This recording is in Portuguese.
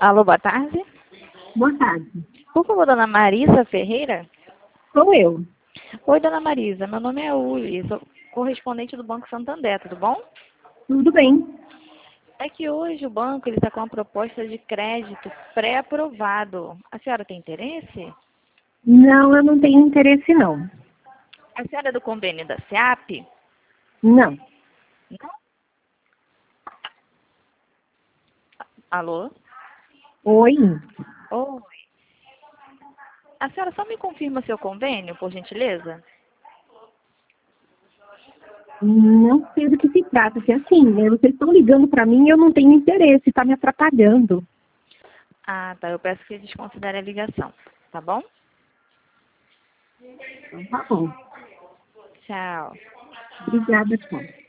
Alô, boa tarde. Boa tarde. Por favor, dona Marisa Ferreira? Sou eu. Oi, dona Marisa. Meu nome é Uli, sou correspondente do Banco Santander, tudo bom? Tudo bem. É que hoje o banco está com uma proposta de crédito pré-aprovado. A senhora tem interesse? Não, eu não tenho interesse, não. A senhora é do convênio da SEAP? Não. Não? Alô? Oi? Oi. A senhora só me confirma seu convênio, por gentileza? Não sei do que se trata. Que assim, né, vocês estão ligando para mim e eu não tenho interesse, está me atrapalhando. Ah, tá. Eu peço que desconsidere a ligação, tá bom? Então, tá bom. Tchau. Obrigada, tchau.